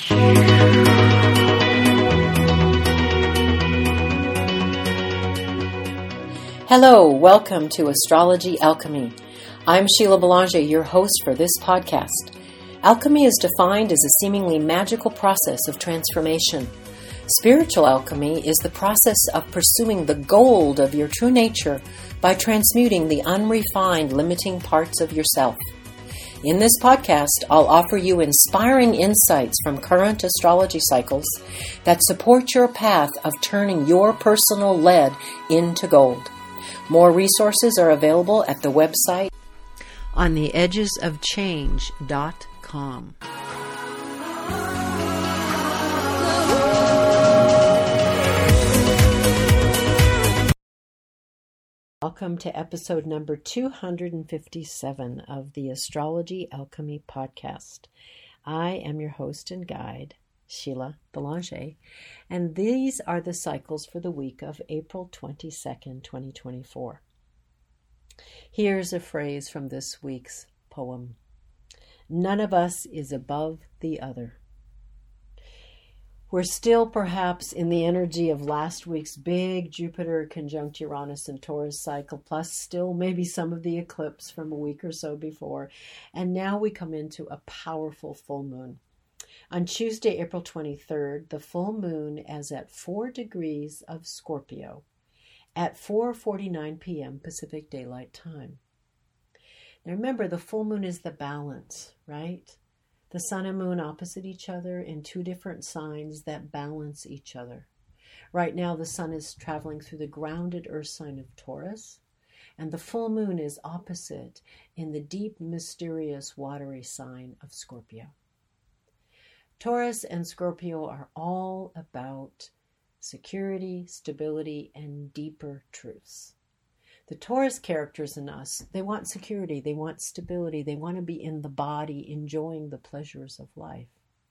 Hello, welcome to Astrology Alchemy. I'm Sheila Belanger, your host for this podcast. Alchemy is defined as a seemingly magical process of transformation. Spiritual alchemy is the process of pursuing the gold of your true nature by transmuting the unrefined, limiting parts of yourself. In this podcast, I'll offer you inspiring insights from current astrology cycles that support your path of turning your personal lead into gold. More resources are available at the website ontheedgesofchange.com. Welcome to episode number 257 of the Astrology Alchemy podcast. I am your host and guide, Sheila Belanger, and these are the cycles for the week of April 22nd, 2024. Here's a phrase from this week's poem. None of us is above the other. We're still perhaps in the energy of last week's big Jupiter conjunct Uranus and Taurus cycle, plus still maybe some of the eclipse from a week or so before. And now we come into a powerful full moon. On Tuesday, April 23rd, the full moon is at 4 degrees of Scorpio at 4:49 p.m. Pacific Daylight Time. Now remember, the full moon is the balance, right? The sun and moon opposite each other in two different signs that balance each other. Right now, the sun is traveling through the grounded earth sign of Taurus, and the full moon is opposite in the deep, mysterious, watery sign of Scorpio. Taurus and Scorpio are all about security, stability, and deeper truths. The Taurus characters in us, they want security, they want stability, they want to be in the body, enjoying the pleasures of life.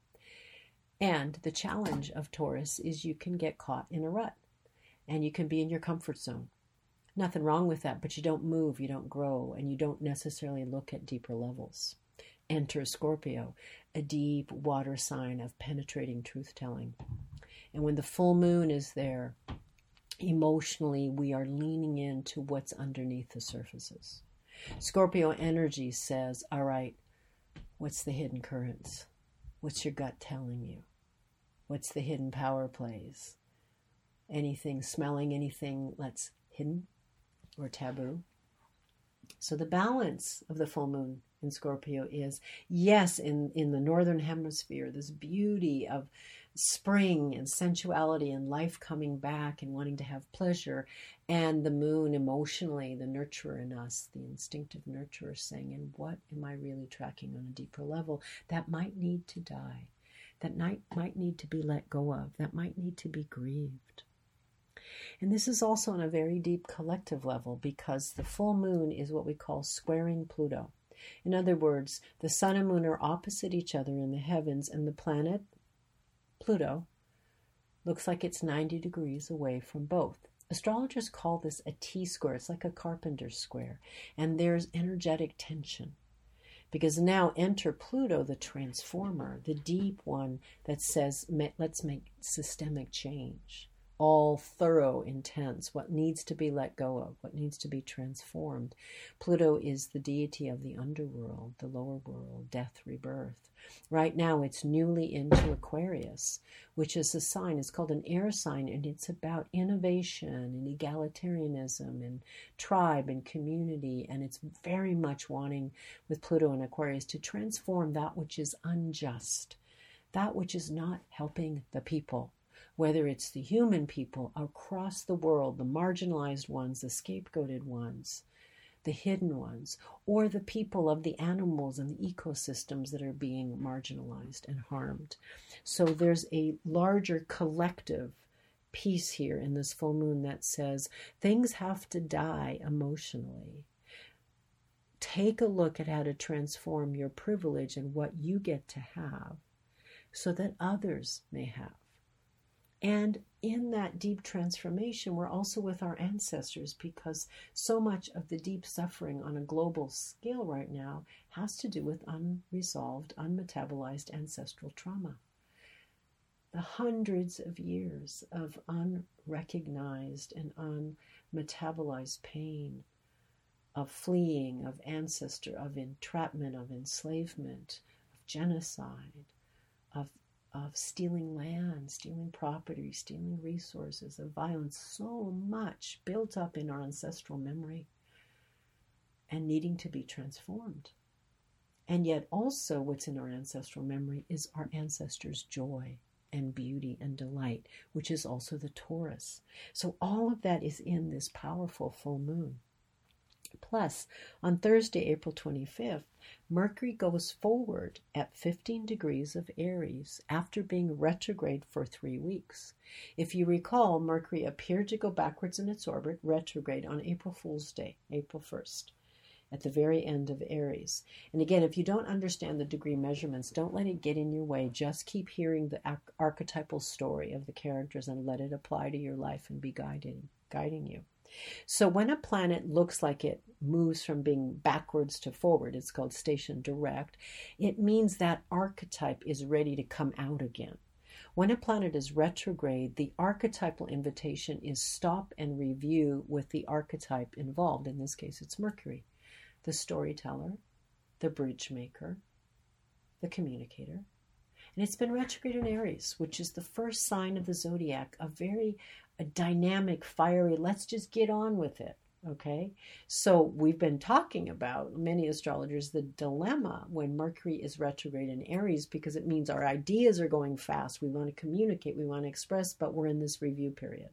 And the challenge of Taurus is you can get caught in a rut, and you can be in your comfort zone. Nothing wrong with that, but you don't move, you don't grow, and you don't necessarily look at deeper levels. Enter Scorpio, a deep water sign of penetrating truth-telling. And when the full moon is there, emotionally, we are leaning into what's underneath the surfaces. Scorpio energy says, all right, what's the hidden currents? What's your gut telling you? What's the hidden power plays? Anything smelling, anything that's hidden or taboo? So the balance of the full moon in Scorpio is, yes, in the northern hemisphere, this beauty of spring and sensuality and life coming back and wanting to have pleasure, and the moon emotionally, the nurturer in us, the instinctive nurturer saying, and what am I really tracking on a deeper level that might need to die, that might need to be let go of, that might need to be grieved. And this is also on a very deep collective level, because the full moon is what we call squaring Pluto. In other words, the sun and moon are opposite each other in the heavens, and the planet Pluto looks like it's 90 degrees away from both. Astrologers call this a T-square. It's like a carpenter's square. And there's energetic tension. Because now enter Pluto, the transformer, the deep one that says, let's make systemic change. All thorough, intense, what needs to be let go of, what needs to be transformed. Pluto is the deity of the underworld, the lower world, death, rebirth. Right now it's newly into Aquarius, which is a sign, it's called an air sign, and it's about innovation and egalitarianism and tribe and community, and it's very much wanting, with Pluto and Aquarius, to transform that which is unjust, that which is not helping the people. Whether it's the human people across the world, the marginalized ones, the scapegoated ones, the hidden ones, or the people of the animals and the ecosystems that are being marginalized and harmed. So there's a larger collective piece here in this full moon that says things have to die emotionally. Take a look at how to transform your privilege and what you get to have so that others may have. And in that deep transformation, we're also with our ancestors, because so much of the deep suffering on a global scale right now has to do with unresolved, unmetabolized ancestral trauma. the hundreds of years of unrecognized and unmetabolized pain, of fleeing, of ancestor, of entrapment, of enslavement, of genocide, of stealing land, stealing property, stealing resources, of violence, so much built up in our ancestral memory and needing to be transformed. And yet also what's in our ancestral memory is our ancestors' joy and beauty and delight, which is also the Taurus. So all of that is in this powerful full moon. Plus, on Thursday, April 25th, Mercury goes forward at 15 degrees of Aries after being retrograde for 3 weeks. If you recall, Mercury appeared to go backwards in its orbit, retrograde, on April Fool's Day, April 1st, at the very end of Aries. And again, if you don't understand the degree measurements, don't let it get in your way. Just keep hearing the archetypal story of the characters and let it apply to your life and be guiding you. So when a planet looks like it moves from being backwards to forward, it's called station direct, it means that archetype is ready to come out again. When a planet is retrograde, the archetypal invitation is stop and review with the archetype involved. In this case, it's Mercury, the storyteller, the bridge maker, the communicator. And it's been retrograde in Aries, which is the first sign of the zodiac, a dynamic, fiery, let's just get on with it, okay? So we've been talking about, many astrologers, the dilemma when Mercury is retrograde in Aries, because it means our ideas are going fast. We want to communicate, we want to express, but we're in this review period.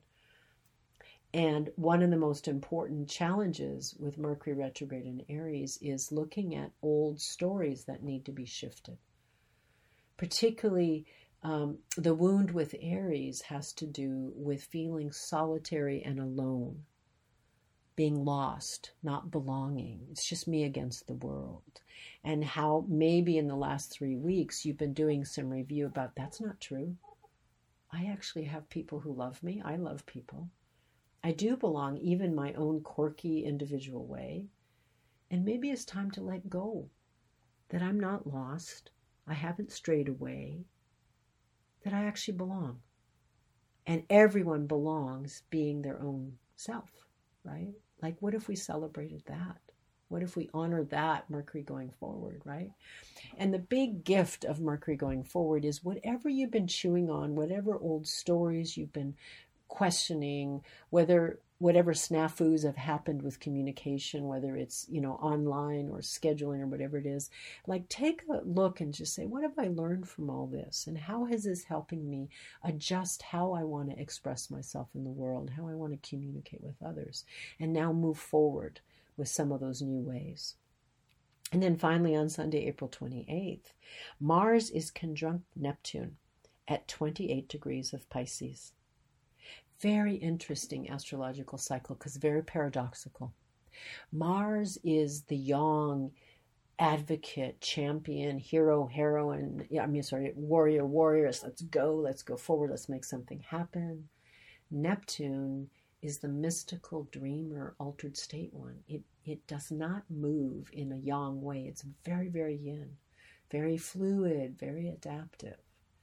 And one of the most important challenges with Mercury retrograde in Aries is looking at old stories that need to be shifted. Particularly, the wound with Aries has to do with feeling solitary and alone, being lost, not belonging. It's just me against the world. And how maybe in the last 3 weeks you've been doing some review about that's not true. I actually have people who love me. I love people. I do belong, even my own quirky individual way. And maybe it's time to let go, that I'm not lost. I haven't strayed away, that I actually belong. And everyone belongs being their own self, right? Like, what if we celebrated that? What if we honored that Mercury going forward, right? And the big gift of Mercury going forward is whatever you've been chewing on, whatever old stories you've been questioning, whatever snafus have happened with communication, whether it's, online or scheduling or whatever it is, like take a look and just say, what have I learned from all this? And how is this helping me adjust how I want to express myself in the world, how I want to communicate with others, and now move forward with some of those new ways. And then finally on Sunday, April 28th, Mars is conjunct Neptune at 28 degrees of Pisces. Very interesting astrological cycle because very paradoxical. Mars is the young advocate, champion, hero, heroine, warrior, warriors. Let's go forward, let's make something happen. Neptune is the mystical dreamer, altered state one. It does not move in a yang way. It's very, very yin, very fluid, very adaptive.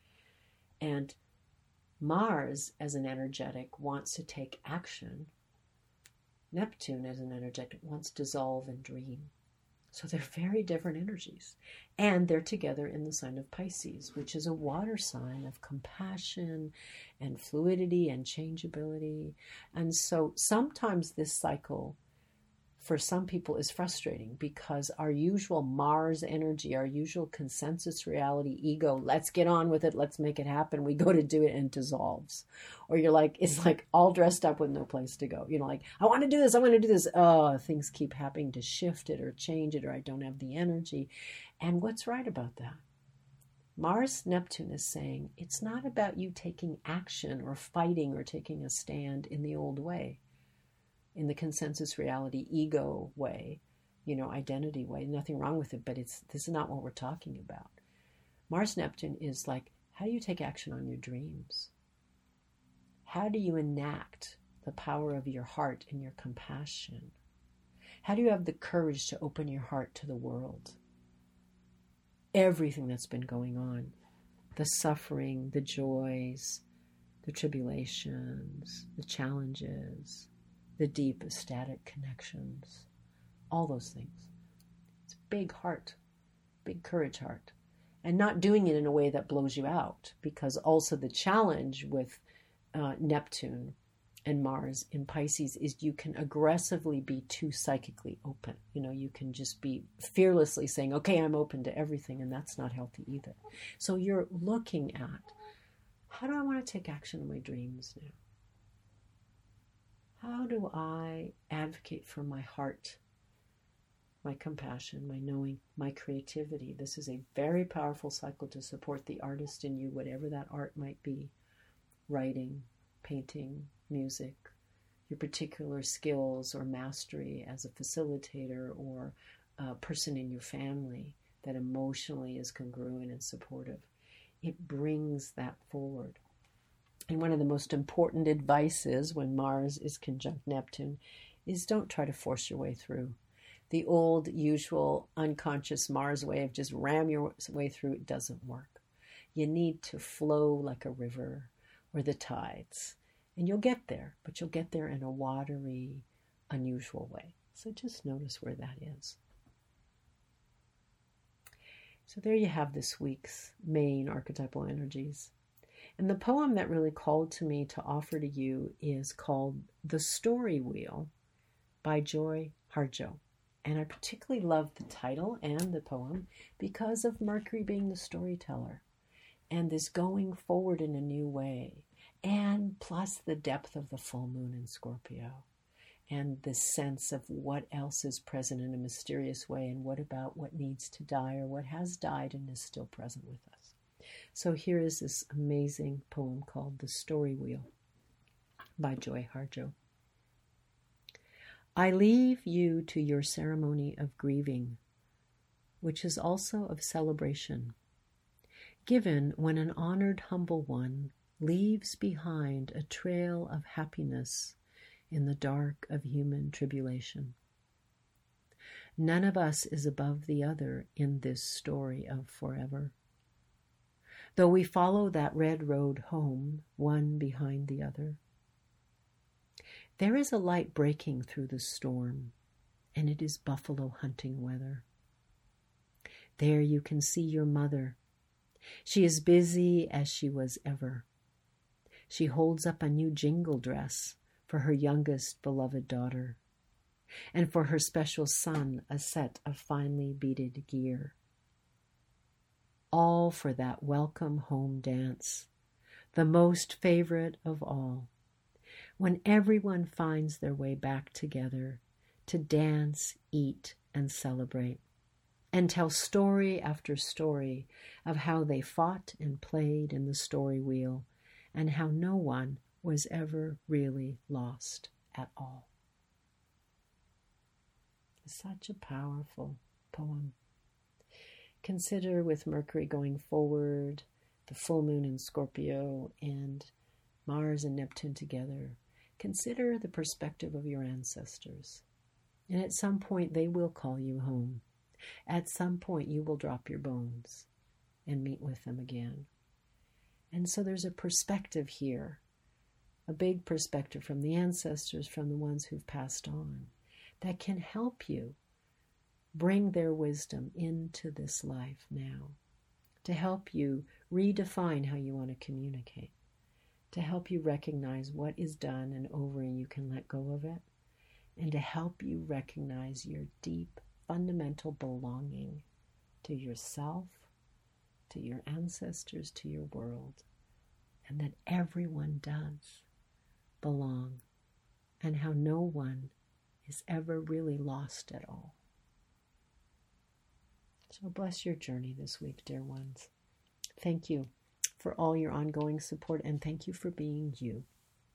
And Mars, as an energetic, wants to take action. Neptune, as an energetic, wants to dissolve and dream. So they're very different energies. And they're together in the sign of Pisces, which is a water sign of compassion and fluidity and changeability. And so sometimes this cycle, for some people, is frustrating because our usual Mars energy, our usual consensus reality, ego, let's get on with it, let's make it happen. We go to do it and it dissolves. Or you're like, it's like all dressed up with no place to go. Like, I want to do this, I want to do this. Oh, things keep having to shift it or change it, or I don't have the energy. And what's right about that? Mars Neptune is saying it's not about you taking action or fighting or taking a stand in the old way, in the consensus reality ego way, identity way. Nothing wrong with it, but this is not what we're talking about. Mars Neptune is like, how do you take action on your dreams? How do you enact the power of your heart and your compassion? How do you have the courage to open your heart to the world? Everything that's been going on. the suffering, the joys, the tribulations, the challenges, the deep ecstatic connections, all those things. It's a big heart, big courage heart. And not doing it in a way that blows you out, because also the challenge with Neptune and Mars in Pisces is you can aggressively be too psychically open. You can just be fearlessly saying, okay, I'm open to everything, and that's not healthy either. So you're looking at, how do I want to take action in my dreams now? How do I advocate for my heart, my compassion, my knowing, my creativity? This is a very powerful cycle to support the artist in you, whatever that art might be. Writing, painting, music, your particular skills or mastery as a facilitator or a person in your family that emotionally is congruent and supportive. It brings that forward. And one of the most important advices when Mars is conjunct Neptune is don't try to force your way through. The old, usual, unconscious Mars way of just ram your way through, it doesn't work. You need to flow like a river or the tides. And you'll get there, but you'll get there in a watery, unusual way. So just notice where that is. So there you have this week's main archetypal energies. And the poem that really called to me to offer to you is called The Story Wheel by Joy Harjo. And I particularly love the title and the poem because of Mercury being the storyteller and this going forward in a new way. And plus the depth of the full moon in Scorpio and the sense of what else is present in a mysterious way and what about what needs to die or what has died and is still present with us. So here is this amazing poem called The Story Wheel by Joy Harjo. I leave you to your ceremony of grieving, which is also of celebration, given when an honored humble one leaves behind a trail of happiness in the dark of human tribulation. None of us is above the other in this story of forever. Though we follow that red road home, one behind the other. There is a light breaking through the storm, and it is buffalo hunting weather. There you can see your mother. She is busy as she was ever. She holds up a new jingle dress for her youngest beloved daughter, and for her special son a set of finely beaded gear. All for that welcome home dance, the most favorite of all, when everyone finds their way back together to dance, eat, and celebrate, and tell story after story of how they fought and played in the story wheel, and how no one was ever really lost at all. Such a powerful poem. Consider with Mercury going forward, the full moon in Scorpio, and Mars and Neptune together. Consider the perspective of your ancestors. And at some point they will call you home. At some point you will drop your bones and meet with them again. And so there's a perspective here, a big perspective from the ancestors, from the ones who've passed on, that can help you bring their wisdom into this life now, to help you redefine how you want to communicate, to help you recognize what is done and over and you can let go of it, and to help you recognize your deep, fundamental belonging to yourself, to your ancestors, to your world, and that everyone does belong, and how no one is ever really lost at all. So bless your journey this week, dear ones. Thank you for all your ongoing support, and thank you for being you.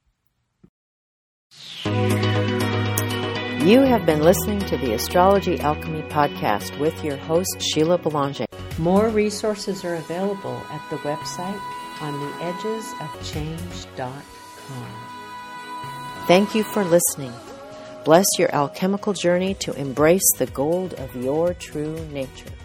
You have been listening to the Astrology Alchemy Podcast with your host, Sheila Belanger. More resources are available at the website ontheedgesofchange.com. Thank you for listening. Bless your alchemical journey to embrace the gold of your true nature.